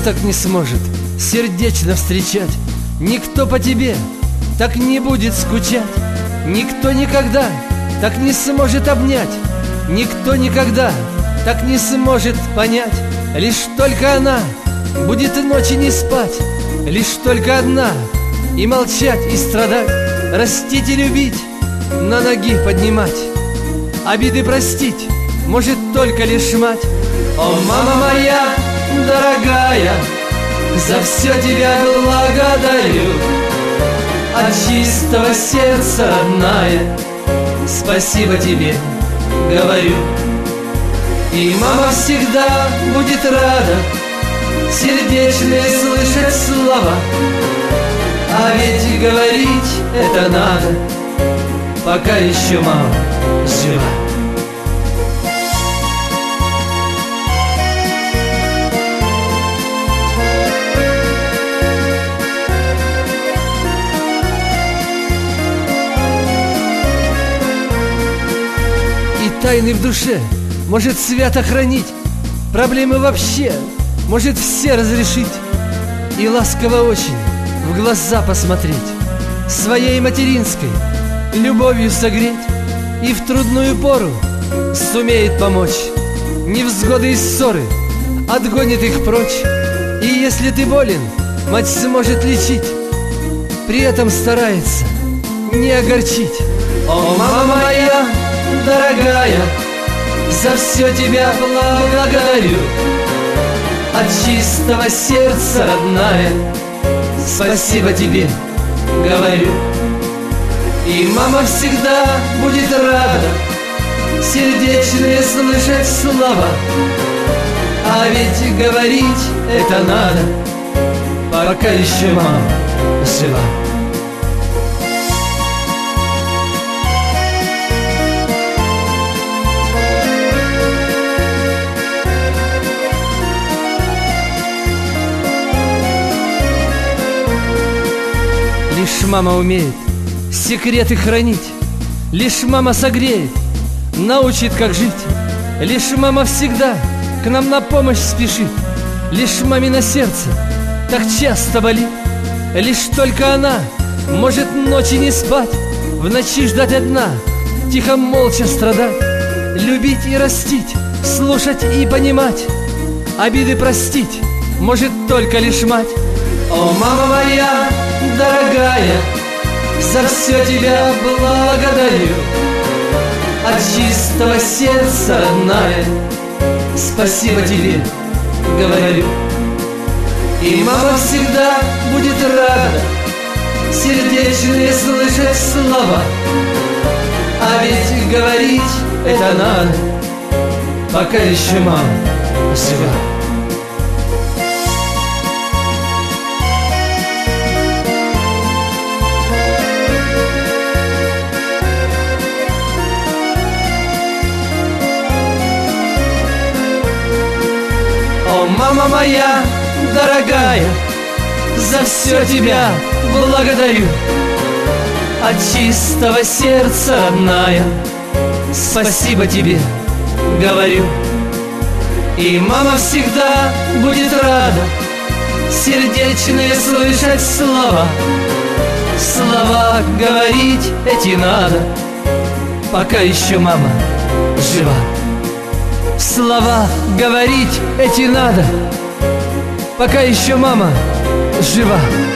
так не сможет сердечно встречать, никто по тебе так не будет скучать, никто никогда так не сможет обнять, никто никогда так не сможет понять. Лишь только она будет ночи не спать, лишь только одна, и молчать, и страдать, растить и любить, на ноги поднимать, обиды простить может только лишь мать. О, мама моя дорогая, за все тебя благодарю, от чистого сердца, родная, спасибо тебе говорю. И мама всегда будет рада сердечные слышать слова, а ведь говорить это надо, пока еще мама жива. И тайны в душе может свято хранить, проблемы вообще может все разрешить, и ласково очень в глаза посмотреть, своей материнской любовью согреть, и в трудную пору сумеет помочь. Невзгоды и ссоры отгонит их прочь, и если ты болен, мать сможет лечить, при этом старается не огорчить. О, мама моя дорогая, за все тебя благодарю, от чистого сердца, родная, спасибо тебе говорю. И мама всегда будет рада сердечные слышать слова, а ведь говорить это надо, пока еще мама жива. Лишь мама умеет секреты хранить, лишь мама согреет, научит, как жить. Лишь мама всегда к нам на помощь спешит, лишь мамино сердце так часто болит. Лишь только она может ночи не спать, в ночи ждать одна, тихо молча страдать, любить и растить, слушать и понимать, обиды простить может только лишь мать. О, мама моя дорогая, за все тебя благодарю, от чистого сердца, родная, спасибо тебе говорю. И мама всегда будет рада сердечные слышать слова, а ведь говорить это надо, пока еще мама жива. О, мама моя дорогая, за все тебя благодарю, от чистого сердца, родная, спасибо тебе говорю. И мама всегда будет рада сердечные слышать слова, слова говорить эти надо, пока еще мама жива. Слова говорить эти надо, пока еще мама жива.